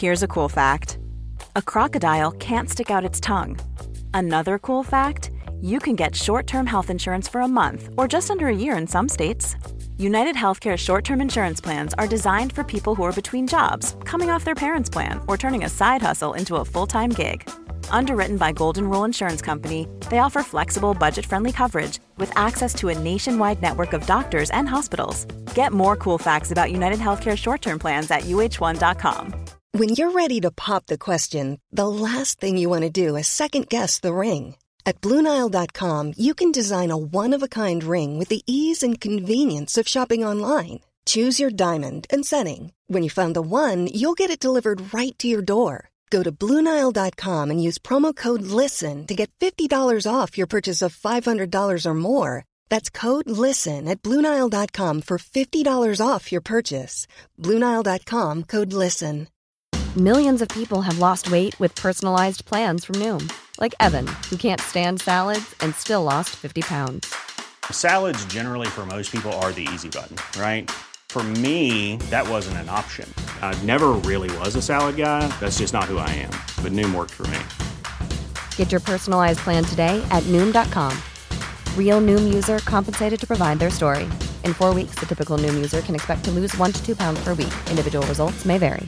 Here's a cool fact. A crocodile can't stick out its tongue. Another cool fact, you can get short-term health insurance for a month or just under a year in some states. United Healthcare short-term insurance plans are designed for people who are between jobs, coming off their parents' plan, or turning a side hustle into a full-time gig. Underwritten by Golden Rule Insurance Company, they offer flexible, budget-friendly coverage with access to a nationwide network of doctors and hospitals. Get more cool facts about United Healthcare short-term plans at uh1.com. When you're ready to pop the question, the last thing you want to do is second-guess the ring. At BlueNile.com, you can design a one-of-a-kind ring with the ease and convenience of shopping online. Choose your diamond and setting. When you find the one, you'll get it delivered right to your door. Go to BlueNile.com and use promo code LISTEN to get $50 off your purchase of $500 or more. That's code LISTEN at BlueNile.com for $50 off your purchase. BlueNile.com, code LISTEN. Millions of people have lost weight with personalized plans from Noom. Like Evan, who can't stand salads and still lost 50 pounds. Salads generally for most people are the easy button, right? For me, that wasn't an option. I never really was a salad guy. That's just not who I am. But Noom worked for me. Get your personalized plan today at Noom.com. Real Noom user compensated to provide their story. In 4 weeks, the typical Noom user can expect to lose 1 to 2 pounds per week. Individual results may vary.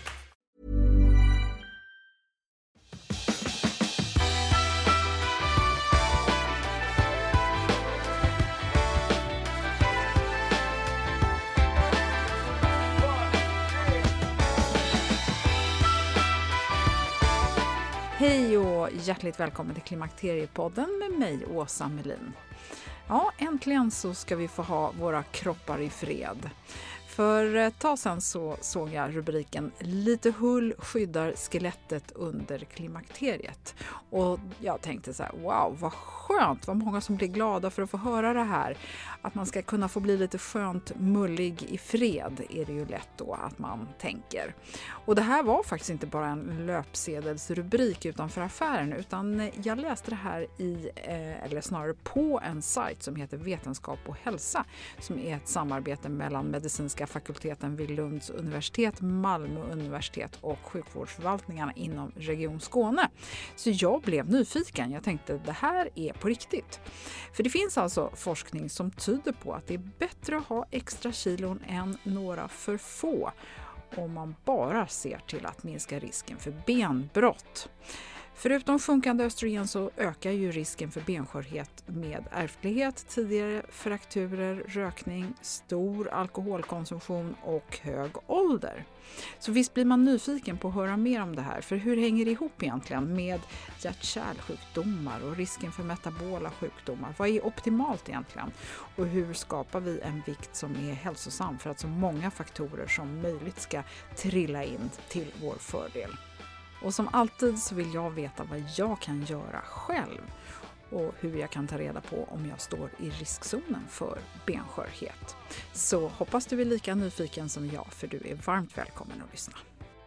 Hej och hjärtligt välkommen till Klimakteriepodden med mig, Åsa Melin. Ja, äntligen så ska vi få ha våra kroppar i fred. För ett tag sedan så såg jag rubriken "Lite hull skyddar skelettet under klimakteriet". Och jag tänkte så här, wow, vad skönt, vad många som blir glada för att få höra det här. Att man ska kunna få bli lite skönt mullig i fred är det ju lätt då att man tänker. Och det här var faktiskt inte bara en löpsedelsrubrik utanför affären, utan jag läste det här i, eller snarare på en sajt som heter Vetenskap och hälsa, som är ett samarbete mellan medicinska fakulteten vid Lunds universitet, Malmö universitet och sjukvårdsförvaltningarna inom Region Skåne. Så jag blev nyfiken. Jag tänkte det här är på riktigt. För det finns alltså forskning som tyder på att det är bättre att ha extra kilon än några för få om man bara ser till att minska risken för benbrott. Förutom sjunkande östrogen så ökar ju risken för benskörhet med ärftlighet, tidigare frakturer, rökning, stor alkoholkonsumtion och hög ålder. Så visst blir man nyfiken på att höra mer om det här, för hur hänger det ihop egentligen med hjärt-kärlsjukdomar och risken för metabola sjukdomar? Vad är optimalt egentligen? Och hur skapar vi en vikt som är hälsosam för att så många faktorer som möjligt ska trilla in till vår fördel? Och som alltid så vill jag veta vad jag kan göra själv och hur jag kan ta reda på om jag står i riskzonen för benskörhet. Så hoppas du är lika nyfiken som jag, för du är varmt välkommen att lyssna.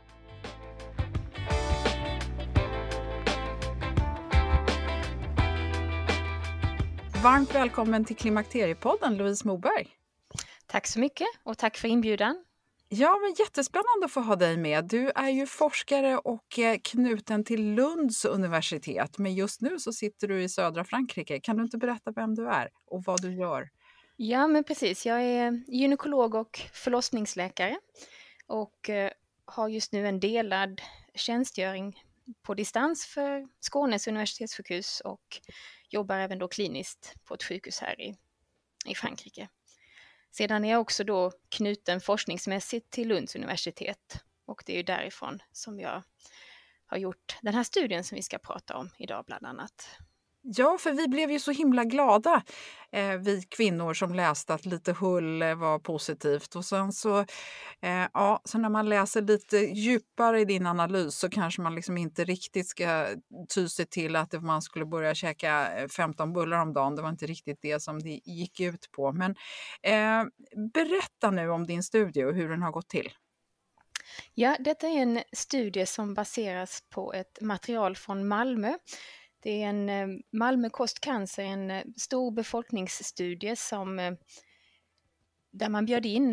Varmt välkommen till Klimakteriepodden, Louise Moberg. Tack så mycket och tack för inbjudan. Ja, men jättespännande att få ha dig med. Du är ju forskare och knuten till Lunds universitet, men just nu så sitter du i södra Frankrike. Kan du inte berätta vem du är och vad du gör? Ja, men precis. Jag är gynekolog och förlossningsläkare och har just nu en delad tjänstgöring på distans för Skånes universitetssjukhus och jobbar även då kliniskt på ett sjukhus här i Frankrike. Sedan är jag också då knuten forskningsmässigt till Lunds universitet och det är ju därifrån som jag har gjort den här studien som vi ska prata om idag bland annat. Ja, för vi blev ju så himla glada, vi kvinnor som läste att lite hull var positivt. Och sen så, så när man läser lite djupare i din analys så kanske man liksom inte riktigt ska ty sig till att man skulle börja käka 15 bullar om dagen. Det var inte riktigt det som det gick ut på. Men berätta nu om din studie och hur den har gått till. Ja, detta är en studie som baseras på ett material från Malmö. Det är en Malmö kostcancer, en stor befolkningsstudie där man bjöd in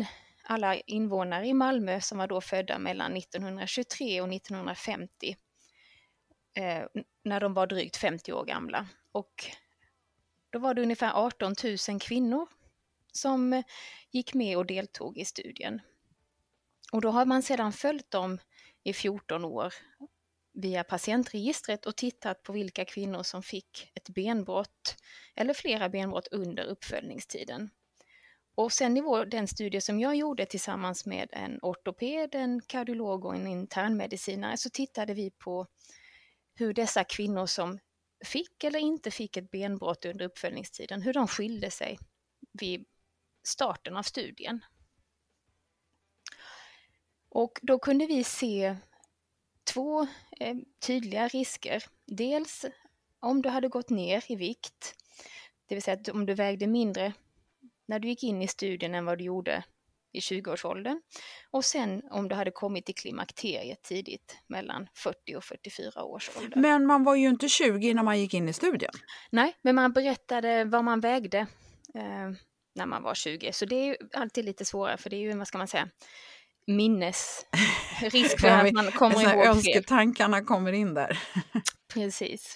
alla invånare i Malmö som var då födda mellan 1923 och 1950, när de var drygt 50 år gamla. Och då var det ungefär 18 000 kvinnor som gick med och deltog i studien. Och då har man sedan följt dem i 14 år via patientregistret och tittat på vilka kvinnor som fick ett benbrott eller flera benbrott under uppföljningstiden. Och sen i den studie som jag gjorde tillsammans med en ortoped, en kardiolog och en internmedicinare, så tittade vi på hur dessa kvinnor som fick eller inte fick ett benbrott under uppföljningstiden, hur de skilde sig vid starten av studien. Och då kunde vi se 2 tydliga risker. Dels om du hade gått ner i vikt, det vill säga att om du vägde mindre när du gick in i studien än vad du gjorde i 20-årsåldern. Och sen om du hade kommit i klimakteriet tidigt mellan 40 och 44 års ålder. Men man var ju inte 20 när man gick in i studien. Nej, men man berättade vad man vägde när man var 20. Så det är ju alltid lite svårare, för det är ju, vad ska man säga, minnesrisk för att man kommer ihåg fel. Önsketankarna kommer in där. Precis.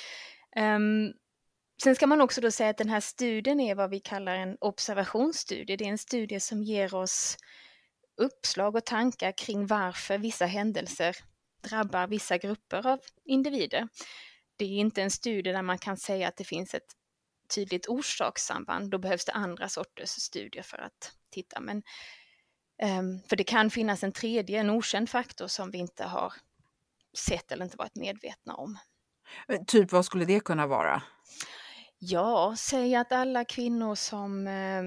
Sen ska man också då säga att den här studien är vad vi kallar en observationsstudie. Det är en studie som ger oss uppslag och tankar kring varför vissa händelser drabbar vissa grupper av individer. Det är inte en studie där man kan säga att det finns ett tydligt orsakssamband. Då behövs det andra sorters studier för att titta. Men, för det kan finnas en okänd faktor som vi inte har sett eller inte varit medvetna om. Typ vad skulle det kunna vara? Ja, säg att alla kvinnor som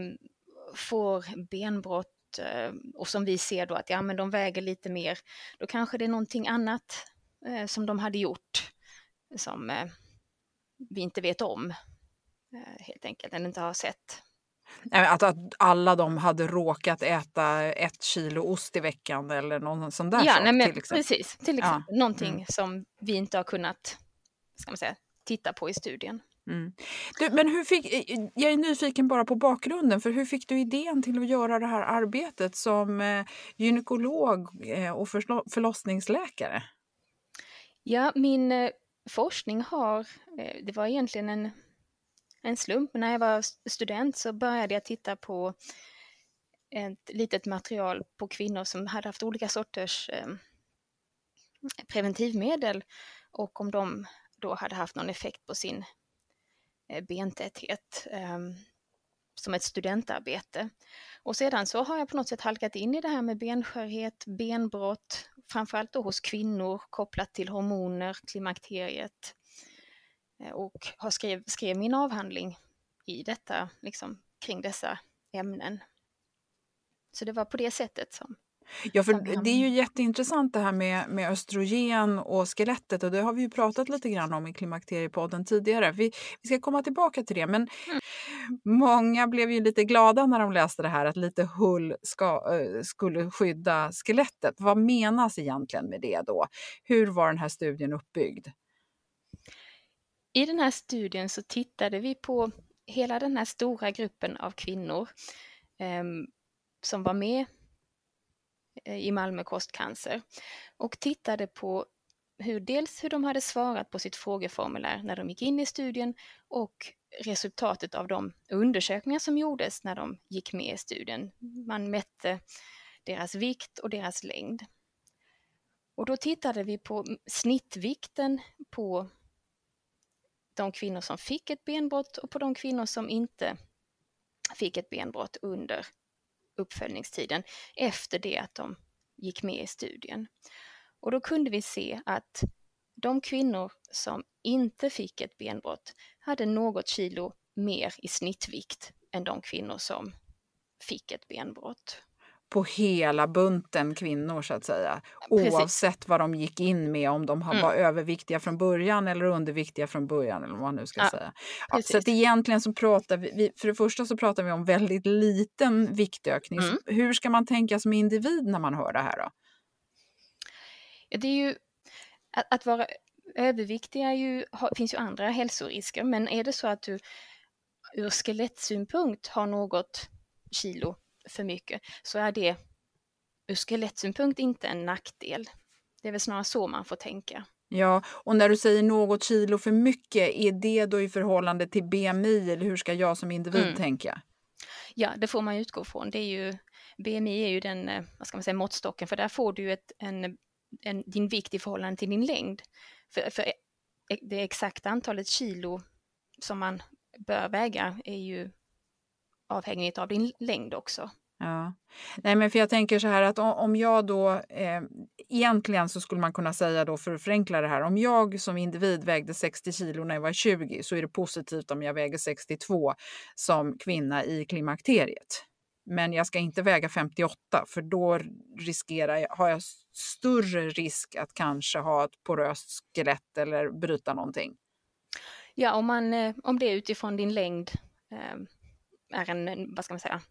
får benbrott och som vi ser då att men de väger lite mer, då kanske det är någonting annat som de hade gjort som vi inte vet om helt enkelt, eller inte har sett. Att alla de hade råkat äta 1 kilo ost i veckan eller någon sån där sak, men, till exempel. Precis, till exempel. Någonting som vi inte har kunnat, ska man säga, titta på i studien. Men jag är nyfiken bara på bakgrunden, för hur fick du idén till att göra det här arbetet som gynekolog och förlossningsläkare? Ja, min forskning det var egentligen en slump. När jag var student så började jag titta på ett litet material på kvinnor som hade haft olika sorters preventivmedel och om de då hade haft någon effekt på sin bentäthet som ett studentarbete. Och sedan så har jag på något sätt halkat in i det här med benskörhet, benbrott, framförallt då hos kvinnor kopplat till hormoner, klimakteriet, och skrev min avhandling i detta, liksom, kring dessa ämnen. Så det var på det sättet som... Ja, för det är ju jätteintressant det här med östrogen och skelettet, och det har vi ju pratat lite grann om i Klimakteriepodden tidigare. Vi ska komma tillbaka till det, men många blev ju lite glada när de läste det här att lite hull skulle skydda skelettet. Vad menas egentligen med det då? Hur var den här studien uppbyggd? I den här studien så tittade vi på hela den här stora gruppen av kvinnor som var med i Malmö kostcancer och tittade på hur de hade svarat på sitt frågeformulär när de gick in i studien och resultatet av de undersökningar som gjordes när de gick med i studien. Man mätte deras vikt och deras längd. Och då tittade vi på snittvikten på de kvinnor som fick ett benbrott och på de kvinnor som inte fick ett benbrott under uppföljningstiden efter det att de gick med i studien. Och då kunde vi se att de kvinnor som inte fick ett benbrott hade något kilo mer i snittvikt än de kvinnor som fick ett benbrott. På hela bunten kvinnor så att säga. Oavsett vad de gick in med, om de var överviktiga från början eller underviktiga från början eller vad man nu ska säga. Ja, så att egentligen så pratar vi, för det första så pratar vi om väldigt liten viktökning. Så hur ska man tänka som individ när man hör det här då? Det är ju att vara överviktig finns ju andra hälsorisker, men är det så att du ur skelettsynpunkt har något kilo för mycket, så är det ur skelettsynpunkt inte en nackdel. Det är väl snarare så man får tänka. Ja, och när du säger något kilo för mycket, är det då i förhållande till BMI eller hur ska jag som individ tänka? Ja, det får man utgå från. Det är ju, BMI är ju den, vad ska man säga, måttstocken, för där får du din vikt i förhållande till din längd. För det exakta antalet kilo som man bör väga är ju avhängigt av din längd också. Ja, nej men för jag tänker så här att om jag då, egentligen så skulle man kunna säga då för att förenkla det här, om jag som individ vägde 60 kilo när jag var 20 så är det positivt om jag väger 62 som kvinna i klimakteriet. Men jag ska inte väga 58 för då har jag större risk att kanske ha ett poröst skelett eller bryta någonting. Ja, om det utifrån din längd är vad ska man säga,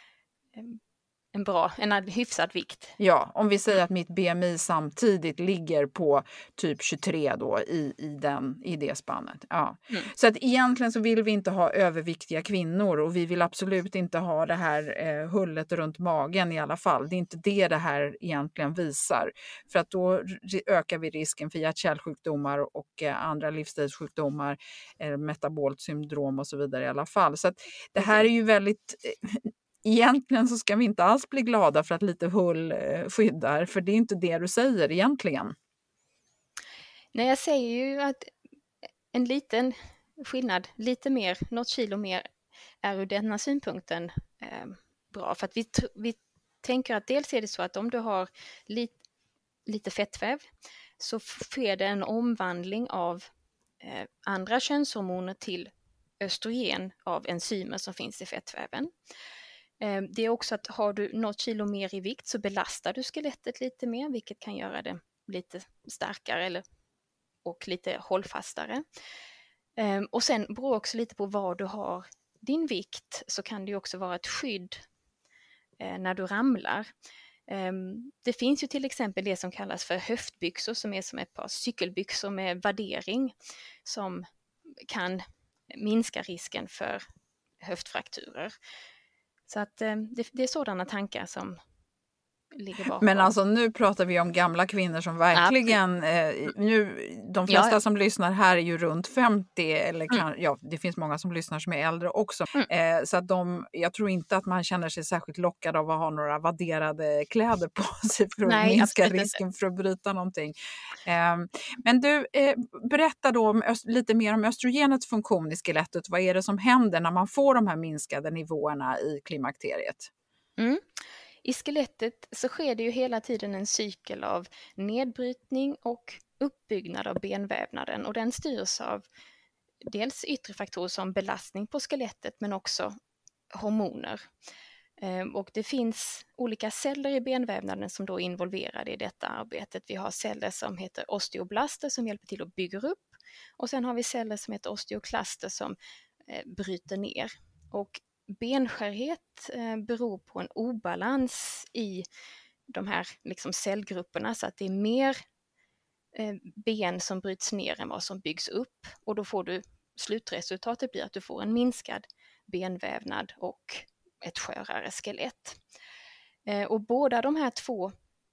en hyfsad vikt. Ja, om vi säger att mitt BMI samtidigt ligger på typ 23 då i det spannet. Ja. Så att egentligen så vill vi inte ha överviktiga kvinnor och vi vill absolut inte ha det här hullet runt magen i alla fall. Det är inte det här egentligen visar. För att då ökar vi risken för hjärt-kärlsjukdomar och andra livsstilssjukdomar, metabolt syndrom och så vidare i alla fall. Så att det här är ju väldigt... Egentligen så ska vi inte alls bli glada för att lite hull skyddar, för det är inte det du säger egentligen. Nej, jag säger ju att en liten skillnad, lite mer, något kilo mer, är ur denna synpunkten bra. För att vi tänker att dels är det så att om du har lite fettväv så sker det en omvandling av andra könshormoner till östrogen av enzymer som finns i fettväven. Det är också att har du något kilo mer i vikt så belastar du skelettet lite mer, vilket kan göra det lite starkare och lite hållfastare. Och sen beror också lite på var du har din vikt, så kan det ju också vara ett skydd när du ramlar. Det finns ju till exempel det som kallas för höftbyxor, som är som ett par cykelbyxor med vaddering som kan minska risken för höftfrakturer. Så att det är sådana tankar som ligger bakom. Men alltså nu pratar vi om gamla kvinnor som verkligen, de flesta som lyssnar här är ju runt 50 eller det finns många som lyssnar som är äldre också. Så att jag tror inte att man känner sig särskilt lockad av att ha några vadderade kläder på sig för att minska risken för att bryta någonting. Men du, berätta då lite mer om östrogenets funktion i skelettet. Vad är det som händer när man får de här minskade nivåerna i klimakteriet? I skelettet så sker det ju hela tiden en cykel av nedbrytning och uppbyggnad av benvävnaden, och den styrs av dels yttre faktorer som belastning på skelettet men också hormoner. Och det finns olika celler i benvävnaden som då är involverade i detta arbetet. Vi har celler som heter osteoblaster som hjälper till att bygga upp, och sen har vi celler som heter osteoklaster som bryter ner. Och benskörhet beror på en obalans i de här cellgrupperna, så att det är mer ben som bryts ner än vad som byggs upp, och då får du slutresultatet blir att du får en minskad benvävnad och ett skörare skelett. Och båda de här två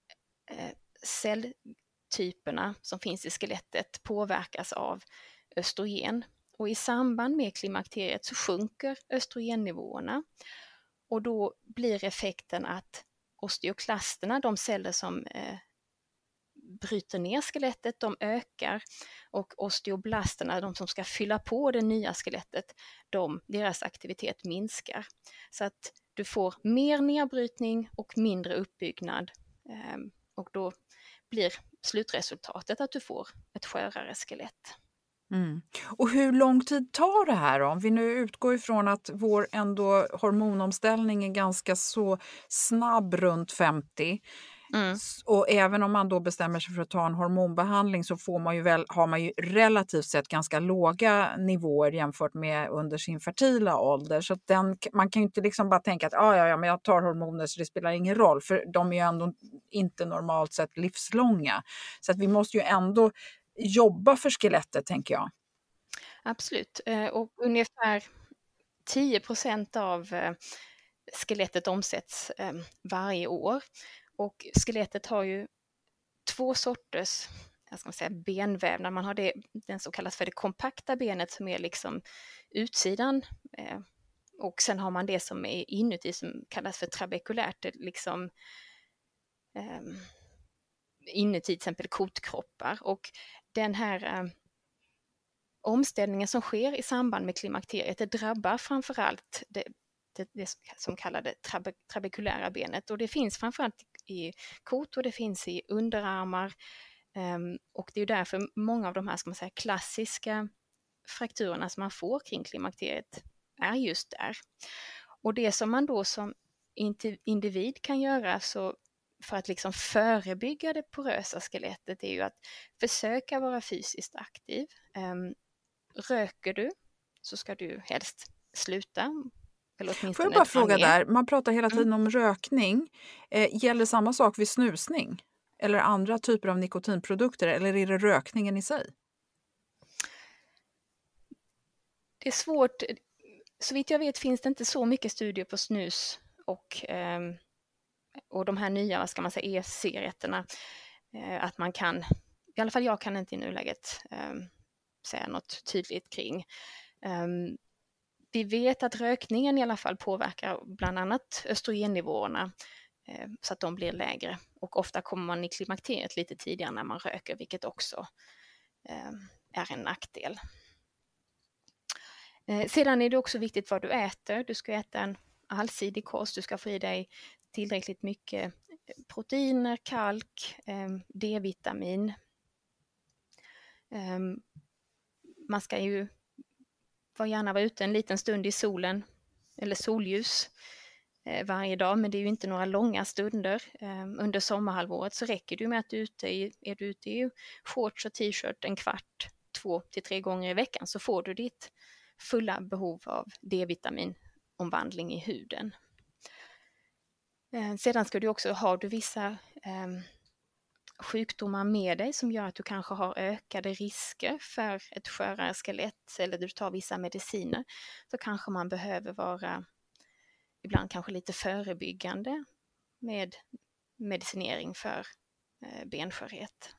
celltyperna som finns i skelettet påverkas av östrogen. Och i samband med klimakteriet så sjunker östrogennivåerna, och då blir effekten att osteoklasterna, de celler som bryter ner skelettet, de ökar, och osteoblasterna, de som ska fylla på det nya skelettet, deras aktivitet minskar. Så att du får mer nedbrytning och mindre uppbyggnad, och då blir slutresultatet att du får ett skörare skelett. Och hur lång tid tar det här då? Om vi nu utgår ifrån att vår ändå hormonomställning är ganska så snabb runt 50. Och även om man då bestämmer sig för att ta en hormonbehandling så har man ju relativt sett ganska låga nivåer jämfört med under sin fertila ålder. Så att man kan ju inte liksom bara tänka att men jag tar hormoner så det spelar ingen roll. För de är ju ändå inte normalt sett livslånga. Så att vi måste ju ändå jobba för skelettet, tänker jag. Absolut, och ungefär 10% av skelettet omsätts varje år. Och skelettet har ju 2 sorters benvävnad. Man har den som kallas för det kompakta benet som är liksom utsidan. Och sen har man det som är inuti som kallas för trabekulärt. Det liksom inuti till exempel kotkroppar. Och den här omställningen som sker i samband med klimakteriet, det drabbar framförallt det som kallas det trabekulära benet. Och det finns framförallt i kot och det finns i underarmar. Och det är därför många av de här klassiska frakturerna som man får kring klimakteriet är just där. Och det som man då som individ kan göra så för att liksom förebygga det porösa skelettet är ju att försöka vara fysiskt aktiv. Röker du så ska du helst sluta. Får jag bara fråga där, man pratar hela tiden om rökning. Gäller samma sak vid snusning? Eller andra typer av nikotinprodukter? Eller är det rökningen i sig? Det är svårt. Så vitt jag vet finns det inte så mycket studier på snus och de här nya, e-cigaretterna. Att man kan, i alla fall jag kan inte i nuläget säga något tydligt kring. Vi vet att rökningen i alla fall påverkar bland annat östrogennivåerna så att de blir lägre. Och ofta kommer man i klimakteriet lite tidigare när man röker, vilket också är en nackdel. Sedan är det också viktigt vad du äter. Du ska äta en allsidig kost. Du ska få i dig tillräckligt mycket proteiner, kalk, D-vitamin. Man ska ju gärna vara ute en liten stund i solen eller solljus varje dag, men det är ju inte några långa stunder. Under sommarhalvåret så räcker det med att är du ute i shorts och t-shirt en kvart, 2 till 3 gånger i veckan så får du ditt fulla behov av D-vitaminomvandling i huden. Sedan ska du också ha vissa sjukdomar med dig som gör att du kanske har ökade risker för ett skörare skelett eller du tar vissa mediciner, så kanske man behöver vara ibland kanske lite förebyggande med medicinering för benskörhet.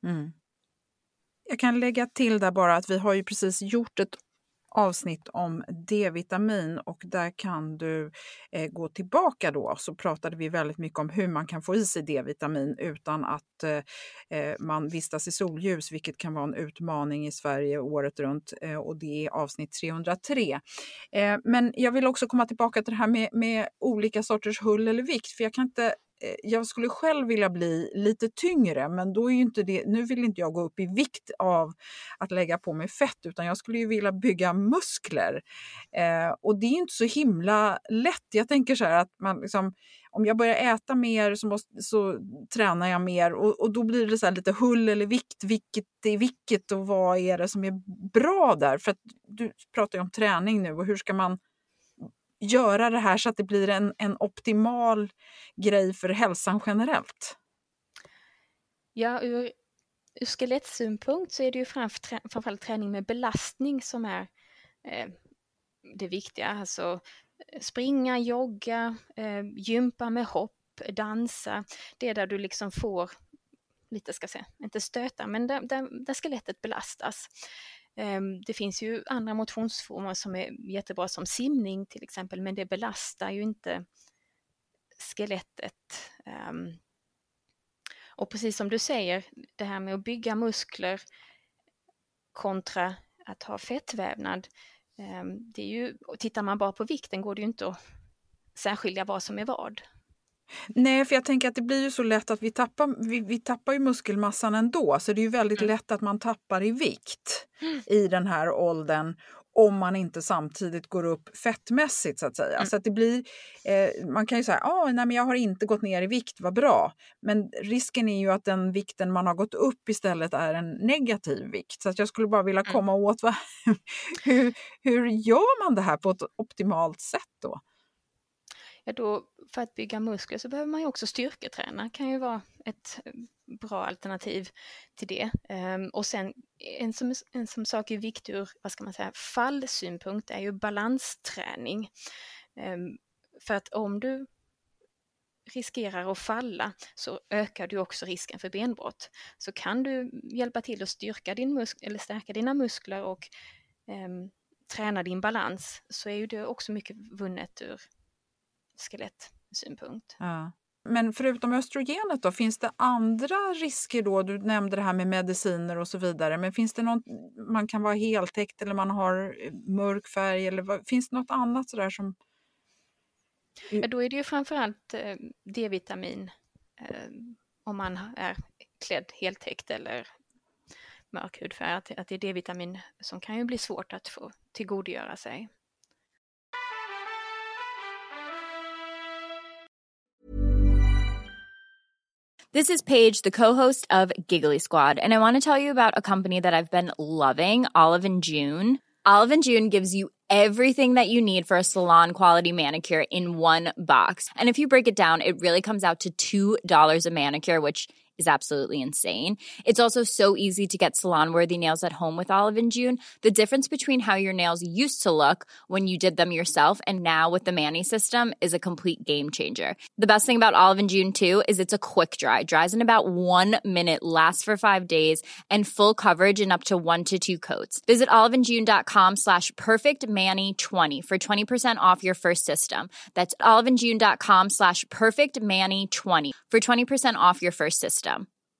Jag kan lägga till där bara att vi har ju precis gjort ett avsnitt om D-vitamin och där kan du gå tillbaka då, så pratade vi väldigt mycket om hur man kan få i sig D-vitamin utan att man vistas i solljus, vilket kan vara en utmaning i Sverige året runt, och det är avsnitt 303. Men jag vill också komma tillbaka till det här med olika sorters hull eller vikt, för jag skulle själv vilja bli lite tyngre, men då är ju inte det, nu vill inte jag gå upp i vikt av att lägga på mig fett, utan jag skulle ju vilja bygga muskler. Och det är inte så himla lätt. Jag tänker så här att man liksom, om jag börjar äta mer så tränar jag mer och då blir det så här lite hull eller vikt, vilket är vilket och vad är det som är bra där? För att du pratar ju om träning nu och hur ska man göra det här så att det blir en optimal grej för hälsan generellt? Ja, ur skelettsynpunkt så är det ju framförallt träning med belastning som är det viktiga. Alltså springa, jogga, gympa med hopp, dansa. Det är där du liksom får lite, inte stöta, men där skelettet belastas. Det finns ju andra motionsformer som är jättebra som simning till exempel, men det belastar ju inte skelettet. Och precis som du säger, det här med att bygga muskler kontra att ha fettvävnad, det är ju, tittar man bara på vikten går det ju inte att särskilja vad som är vad. Nej, för jag tänker att det blir ju så lätt att vi tappar ju muskelmassan ändå, så det är ju väldigt lätt att man tappar i vikt i den här åldern om man inte samtidigt går upp fettmässigt så att säga. Så att det blir, man kan ju säga, nej men jag har inte gått ner i vikt, vad bra. Men risken är ju att den vikten man har gått upp istället är en negativ vikt. Så att jag skulle bara vilja komma åt hur gör man det här på ett optimalt sätt då? Ja, då, för att bygga muskler så behöver man ju också styrketräna. Kan ju vara ett bra alternativ till det. Och sen en som sak är viktig ur fallsynpunkt är ju balansträning. För att om du riskerar att falla så ökar du också risken för benbrott. Så kan du hjälpa till att stärka dina muskler och träna din balans, så är ju det också mycket vunnet ur skelettsynpunkt. Ja. Men förutom östrogenet då, finns det andra risker då? Du nämnde det här med mediciner och så vidare. Men finns det någon, man kan vara heltäckt eller man har mörk färg eller finns det något annat sådär som... Ja, då är det ju framförallt D-vitamin om man är klädd heltäckt eller mörk hudfärg. Att det är D-vitamin som kan ju bli svårt att få tillgodogöra sig. This is Paige, the co-host of Giggly Squad, and I want to tell you about a company that I've been loving, Olive & June. Olive & June gives you everything that you need for a salon-quality manicure in one box. And if you break it down, it really comes out to $2 a manicure, which is absolutely insane. It's also so easy to get salon-worthy nails at home with Olive & June. The difference between how your nails used to look when you did them yourself and now with the Mani system is a complete game changer. The best thing about Olive & June, too, is it's a quick dry. Dries in about 1 minute, lasts for 5 days, and full coverage in up to 1 to 2 coats. Visit oliveandjune.com/perfectmani20 for 20% off your first system. That's oliveandjune.com/perfectmani20 for 20% off your first system.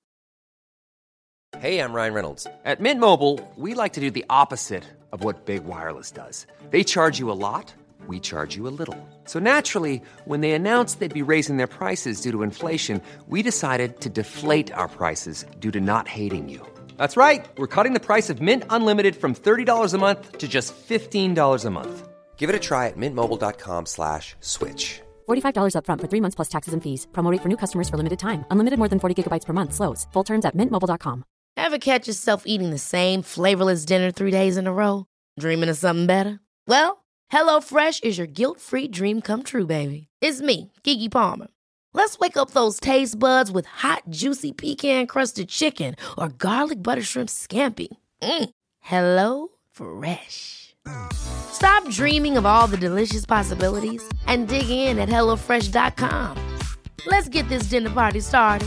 Hey, I'm Ryan Reynolds. At Mint Mobile, we like to do the opposite of what Big Wireless does. They charge you a lot, we charge you a little. So naturally, when they announced they'd be raising their prices due to inflation, we decided to deflate our prices due to not hating you. That's right. We're cutting the price of Mint Unlimited from $30 a month to just $15 a month. Give it a try at mintmobile.com/switch. $45 up front for 3 months plus taxes and fees. Promo rate for new customers for limited time. Unlimited more than 40 gigabytes per month. Slows full terms at mintmobile.com. Ever catch yourself eating the same flavorless dinner 3 days in a row? Dreaming of something better? Well, HelloFresh is your guilt-free dream come true, baby. It's me, Keke Palmer. Let's wake up those taste buds with hot, juicy pecan-crusted chicken or garlic butter shrimp scampi. Hello Fresh. Stop dreaming of all the delicious possibilities and dig in at HelloFresh.com. Let's get this dinner party started.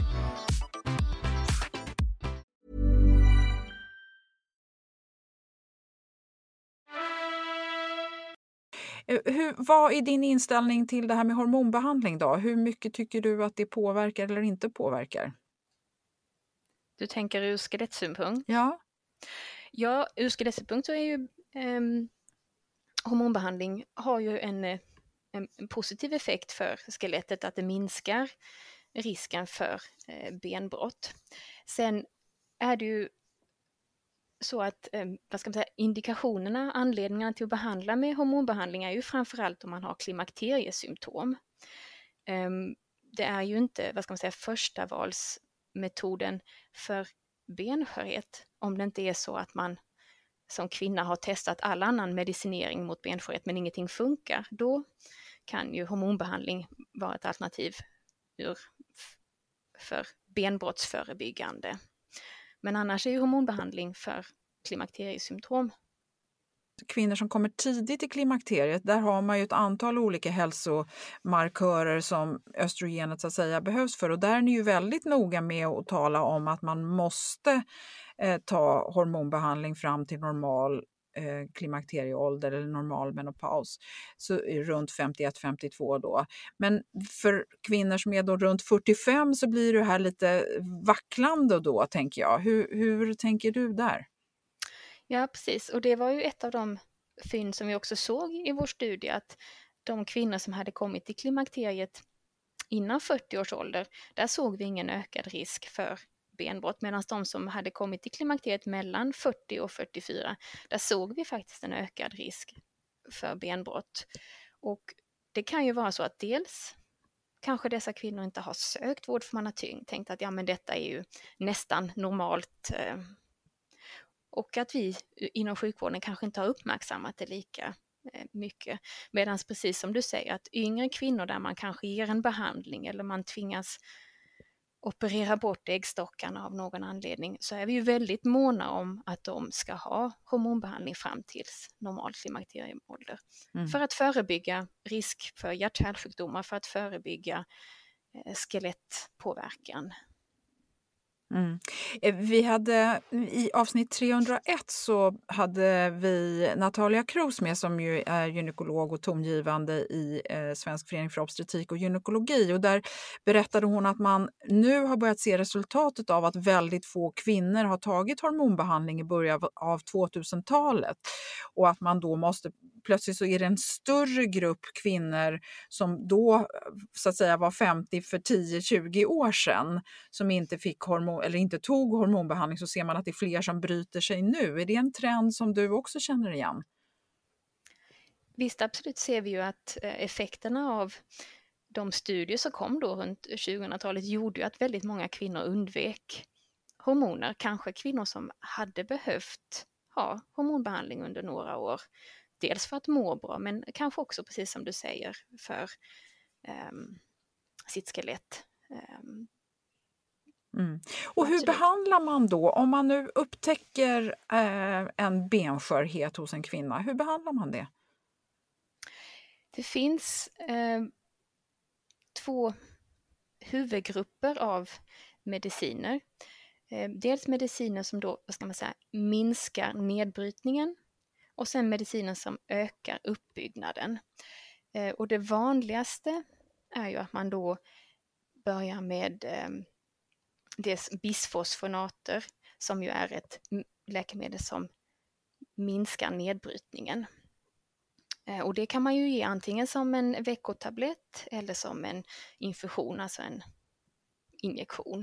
Vad är din inställning till det här med hormonbehandling då? Hur mycket tycker du att det påverkar eller inte påverkar? Du tänker ur skelettsynpunkt? Ja. Ja, ur skelettsynpunkt så är ju hormonbehandling har ju en positiv effekt för skelettet, att det minskar risken för benbrott. Sen är det ju så att indikationerna, anledningarna till att behandla med hormonbehandling är ju framförallt om man har klimakteriesymptom. Det är ju inte, första valsmetoden för benskörhet om det inte är så att man som kvinna har testat all annan medicinering mot benskörhet men ingenting funkar. Då kan ju hormonbehandling vara ett alternativ för benbrottsförebyggande. Men annars är ju hormonbehandling för klimakteriesymptom. Kvinnor som kommer tidigt i klimakteriet, där har man ju ett antal olika hälsomarkörer som östrogenet så att säga behövs för. Och där är ni ju väldigt noga med att tala om att man måste ta hormonbehandling fram till normal klimakterieålder eller normal menopaus, så runt 51-52 då. Men för kvinnor som är då runt 45 så blir det här lite vacklande då, tänker jag. Hur tänker du där? Ja, precis. Och det var ju ett av de fynd som vi också såg i vår studie, att de kvinnor som hade kommit till klimakteriet innan 40 års ålder, där såg vi ingen ökad risk för benbrott, medan de som hade kommit till klimakteriet mellan 40 och 44, där såg vi faktiskt en ökad risk för benbrott. Och det kan ju vara så att dels kanske dessa kvinnor inte har sökt vård för man har tänkt att ja, men detta är ju nästan normalt, och att vi inom sjukvården kanske inte har uppmärksammat det lika mycket. Medan precis som du säger, att yngre kvinnor där man kanske ger en behandling eller man tvingas operera bort äggstockarna av någon anledning, så är vi ju väldigt måna om att de ska ha hormonbehandling fram tills normal klimakterieålder. För att förebygga risk för hjärt-kärlsjukdomar, för att förebygga skelettpåverkan. Vi hade i avsnitt 301 så hade vi Natalia Kroos med, som ju är gynekolog och tongivande i Svensk förening för obstetrik och gynekologi, och där berättade hon att man nu har börjat se resultatet av att väldigt få kvinnor har tagit hormonbehandling i början av 2000-talet, och att man då måste, plötsligt så är det en större grupp kvinnor som då så att säga var 50 för 10-20 år sedan som inte fick eller inte tog hormonbehandling, så ser man att det är fler som bryter sig nu. Är det en trend som du också känner igen? Visst, absolut ser vi ju att effekterna av de studier som kom då runt 2000-talet gjorde ju att väldigt många kvinnor undvek hormoner. Kanske kvinnor som hade behövt ha hormonbehandling under några år. Dels för att må bra, men kanske också, precis som du säger, för sitt skelett. Och hur behandlar man då, om man nu upptäcker en benskörhet hos en kvinna, hur behandlar man det? Det finns 2 huvudgrupper av mediciner. Dels mediciner som då, vad ska man säga, minskar nedbrytningen, och sen mediciner som ökar uppbyggnaden. Och det vanligaste är ju att man då börjar med dels bisfosfonater, som ju är ett läkemedel som minskar nedbrytningen. Och det kan man ju ge antingen som en veckotablett eller som en infusion, alltså en injektion.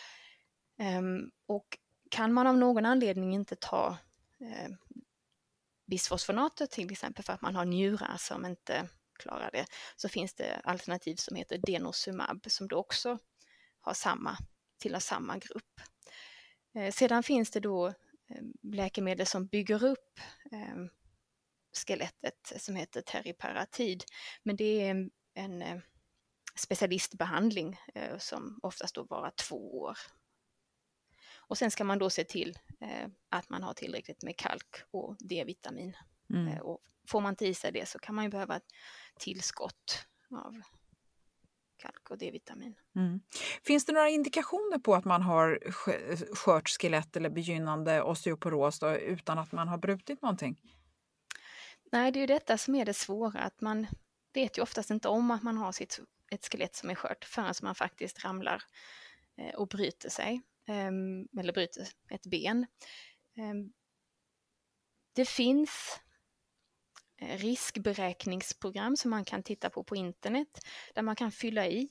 Och kan man av någon anledning inte ta bisfosfonater, till exempel för att man har njurar som inte klarar det, så finns det alternativ som heter denosumab, som då också har tillhör samma grupp. Sedan finns det då läkemedel som bygger upp skelettet, som heter teriparatid, men det är en specialistbehandling som oftast då varar 2 år. Och sen ska man då se till att man har tillräckligt med kalk och D-vitamin. Och får man inte i sig det så kan man ju behöva ett tillskott av kalk och D-vitamin. Finns det några indikationer på att man har skört skelett eller begynnande osteoporos då, utan att man har brutit någonting? Nej, det är ju detta som är det svåra, att man vet ju oftast inte om att man har ett skelett som är skört förrän man faktiskt ramlar och bryter sig, eller bryter ett ben. Det finns riskberäkningsprogram som man kan titta på internet, där man kan fylla i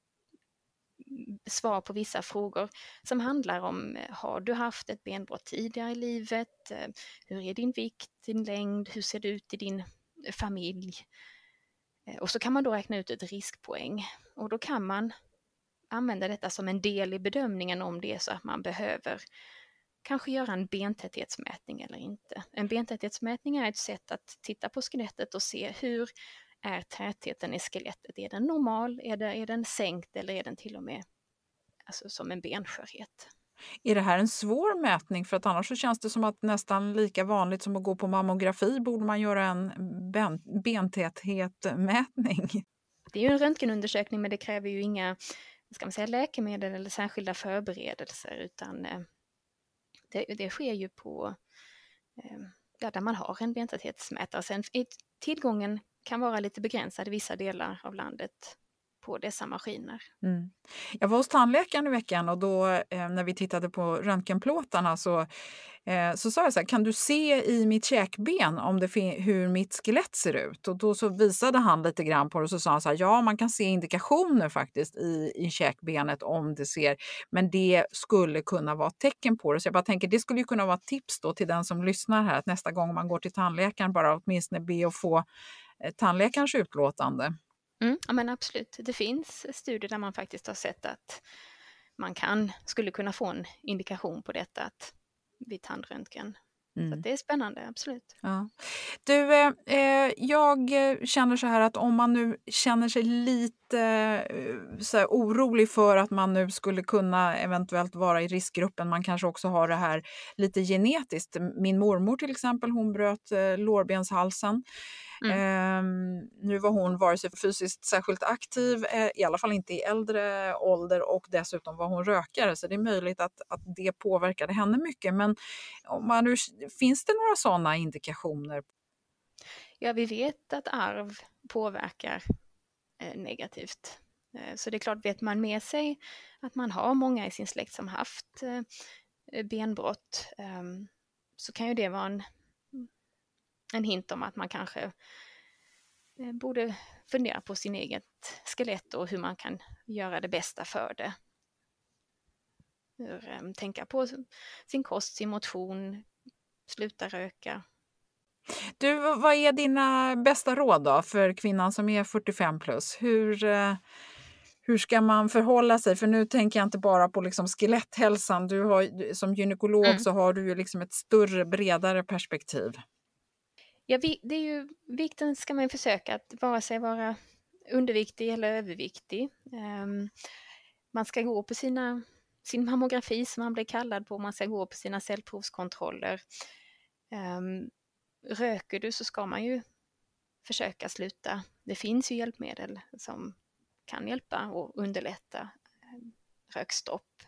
svar på vissa frågor som handlar om: har du haft ett benbrott tidigare i livet? Hur är din vikt, din längd? Hur ser det ut i din familj? Och så kan man då räkna ut ett riskpoäng, och då kan man använda detta som en del i bedömningen om det är så att man behöver kanske göra en bentäthetsmätning eller inte. En bentäthetsmätning är ett sätt att titta på skelettet och se hur är tätheten i skelettet. Är den normal? Är den sänkt, eller är den till och med alltså som en benskörhet? Är det här en svår mätning? För att annars så känns det som att nästan lika vanligt som att gå på mammografi borde man göra en bentäthetsmätning. Det är ju en röntgenundersökning, men det kräver ju inga, ska man säga, läkemedel eller särskilda förberedelser, utan det sker ju på där man har en bentäthetsmätare. Sen tillgången kan vara lite begränsad i vissa delar av landet på dessa maskiner. Jag var hos tandläkaren i veckan, och då när vi tittade på röntgenplåtarna så sa jag så här: kan du se i mitt käkben om hur mitt skelett ser ut? Och då så visade han lite grann på det, och så sa han så här: ja, man kan se indikationer faktiskt i käkbenet om det ser, men det skulle kunna vara ett tecken på det. Så jag bara tänker, det skulle ju kunna vara ett tips då till den som lyssnar här, att nästa gång man går till tandläkaren bara åtminstone be att få tandläkarens utlåtande. Ja, men absolut. Det finns studier där man faktiskt har sett att man skulle kunna få en indikation på detta vid tandröntgen. Så att det är spännande, absolut. Ja. Du, jag känner så här att om man nu känner sig lite så här orolig för att man nu skulle kunna eventuellt vara i riskgruppen, man kanske också har det här lite genetiskt. Min mormor till exempel, hon bröt lårbenshalsen. Nu var hon vare sig fysiskt särskilt aktiv, i alla fall inte i äldre ålder, och dessutom var hon rökare, så det är möjligt att det påverkade henne mycket. Men om man nu, finns det några sådana indikationer? Ja, vi vet att arv påverkar negativt. Så det är klart, vet man med sig att man har många i sin släkt som haft benbrott, så kan ju det vara en hint om att man kanske borde fundera på sin eget skelett och hur man kan göra det bästa för det. Tänka på sin kost, sin motion, sluta röka. Du, vad är dina bästa råd då för kvinnan som är 45 plus? Hur ska man förhålla sig? För nu tänker jag inte bara på liksom skeletthälsan. Du har, som gynekolog så har du ju liksom ett större, bredare perspektiv. Ja, det är ju vikten, ska man försöka att vare sig vara underviktig eller överviktig. Man ska gå på sin mammografi som man blir kallad på. Man ska gå på sina cellprovskontroller. Röker du så ska man ju försöka sluta. Det finns ju hjälpmedel som kan hjälpa och underlätta rökstopp.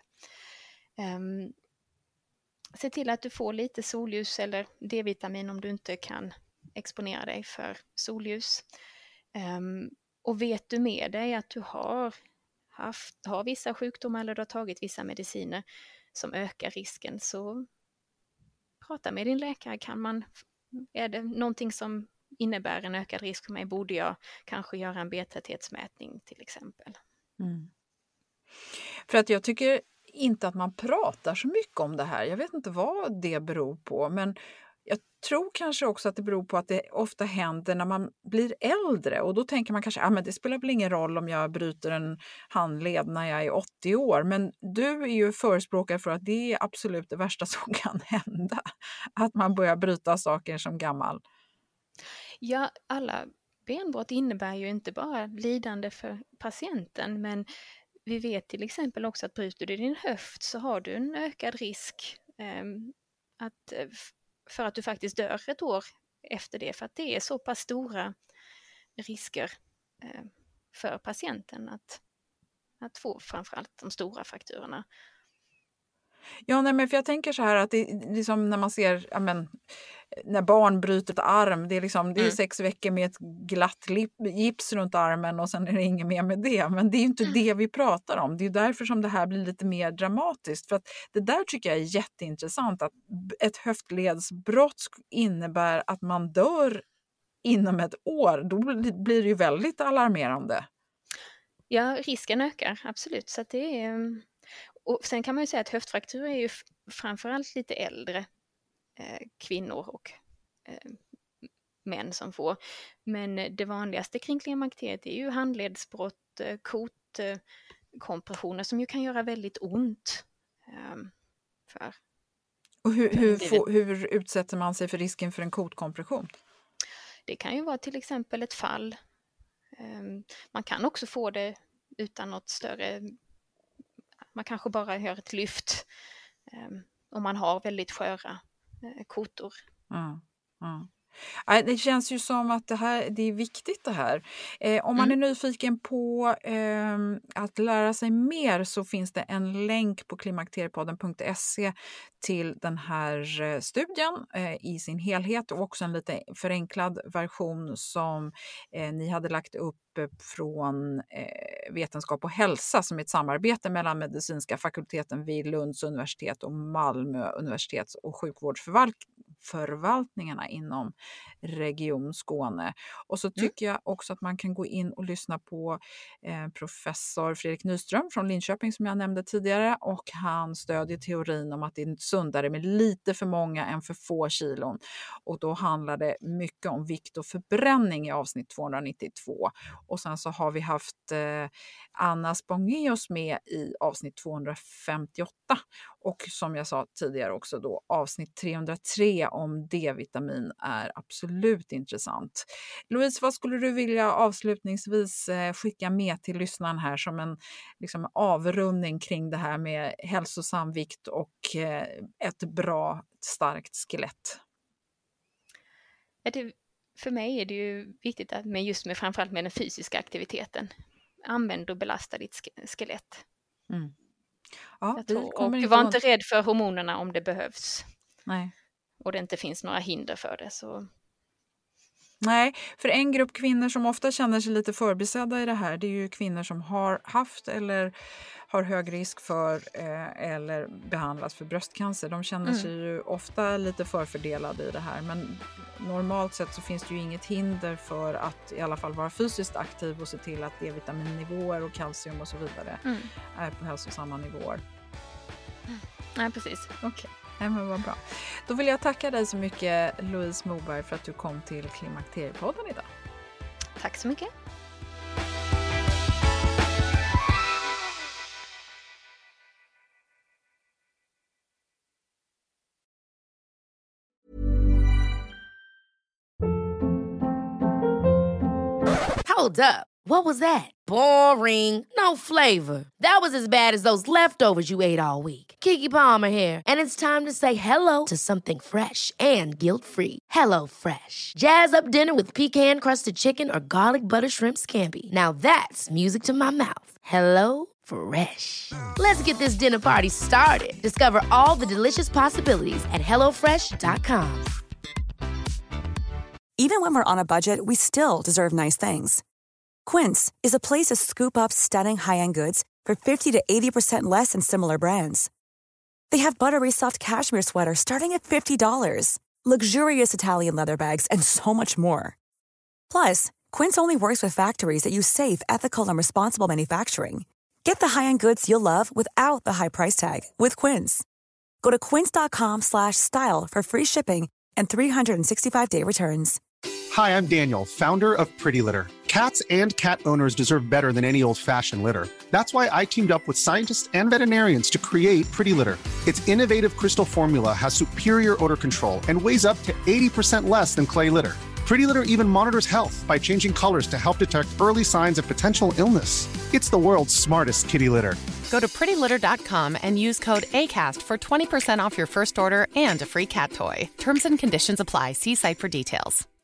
Se till att du får lite solljus eller D-vitamin om du inte kan exponera dig för solljus. Och vet du med dig att du har vissa sjukdomar eller du har tagit vissa mediciner som ökar risken, så prata med din läkare. Är det någonting som innebär en ökad risk för mig, borde jag kanske göra en B-täthetsmätning till exempel. För att jag tycker inte att man pratar så mycket om det här. Jag vet inte vad det beror på, men jag tror kanske också att det beror på att det ofta händer när man blir äldre, och då tänker man kanske men det spelar väl ingen roll om jag bryter en handled när jag är 80 år. Men du är ju förespråkare för att det är absolut det värsta som kan hända, att man börjar bryta saker som gammal. Ja, alla benbrott innebär ju inte bara lidande för patienten, men vi vet till exempel också att bryter du din höft så har du en ökad risk för att du faktiskt dör ett år efter det, för att det är så pass stora risker för patienten att få framförallt de stora frakturerna. Ja, nej, men för jag tänker så här att det liksom när man ser när barn bryter ett arm, det är 6 veckor med ett glatt gips runt armen och sen är det inget mer med det. Men det är ju inte det vi pratar om. Det är ju därför som det här blir lite mer dramatiskt. För att det där tycker jag är jätteintressant, att ett höftledsbrott innebär att man dör inom ett år. Då blir det ju väldigt alarmerande. Ja, risken ökar, absolut. Så att det är... Och sen kan man ju säga att höftfraktur är ju framförallt lite äldre kvinnor och män som får. Men det vanligaste kring klimakteriet är ju handledsbrott, kotkompressioner som ju kan göra väldigt ont. Och hur utsätter man sig för risken för en kotkompression? Det kan ju vara till exempel ett fall. Man kan också få det utan något större. Man kanske bara gör ett lyft om man har väldigt sköra kotor. Det känns ju som att det är viktigt det här. Om man är nyfiken på att lära sig mer, så finns det en länk på klimakteriepodden.se till den här studien i sin helhet, och också en lite förenklad version som ni hade lagt upp från Vetenskap och hälsa, som är ett samarbete mellan medicinska fakulteten vid Lunds universitet och Malmö universitets- och sjukvårdsförvaltningarna inom Region Skåne. Och så tycker jag också att man kan gå in och lyssna på professor Fredrik Nyström från Linköping som jag nämnde tidigare, och han stödjer teorin om att det är sundare med lite för många än för få kilon. Och då handlar det mycket om vikt och förbränning i avsnitt 292. Och sen så har vi haft Anna Spångeus med i avsnitt 258. Och som jag sa tidigare också då, avsnitt 303 om D-vitamin är absolut intressant. Louise, vad skulle du vilja avslutningsvis skicka med till lyssnaren här som en liksom, avrundning kring det här med hälsosam vikt och ett bra, starkt skelett? För mig är det ju viktigt att med framförallt med den fysiska aktiviteten. Använd och belasta ditt skelett. Mm. Ja, och var inte rädd för hormonerna om det behövs. Nej. Och det inte finns några hinder för det. Så. Nej, för en grupp kvinnor som ofta känner sig lite förbisedda i det här, det är ju kvinnor som har haft eller har hög risk för eller behandlas för bröstcancer. De känner sig ju ofta lite förfördelade i det här, men normalt sett så finns det ju inget hinder för att i alla fall vara fysiskt aktiv och se till att D-vitaminnivåer och kalcium och så vidare är på hälsosamma nivåer. Nej, precis. Okej. Nej, men vad bra. Då vill jag tacka dig så mycket, Louise Moberg, för att du kom till Klimakteriepodden idag. Tack så mycket. Hold up. What was that? Boring. No flavor. That was as bad as those leftovers you ate all week. Keke Palmer here, and it's time to say hello to something fresh and guilt-free. Hello Fresh. Jazz up dinner with pecan-crusted chicken or garlic butter shrimp scampi. Now that's music to my mouth. Hello Fresh. Let's get this dinner party started. Discover all the delicious possibilities at hellofresh.com. Even when we're on a budget, we still deserve nice things. Quince is a place to scoop up stunning high-end goods for 50 to 80% less than similar brands. They have buttery soft cashmere sweaters starting at $50, luxurious Italian leather bags, and so much more. Plus, Quince only works with factories that use safe, ethical, and responsible manufacturing. Get the high-end goods you'll love without the high price tag with Quince. Go to quince.com/style for free shipping and 365-day returns. Hi, I'm Daniel, founder of Pretty Litter. Cats and cat owners deserve better than any old-fashioned litter. That's why I teamed up with scientists and veterinarians to create Pretty Litter. Its innovative crystal formula has superior odor control and weighs up to 80% less than clay litter. Pretty Litter even monitors health by changing colors to help detect early signs of potential illness. It's the world's smartest kitty litter. Go to prettylitter.com and use code ACAST for 20% off your first order and a free cat toy. Terms and conditions apply. See site for details.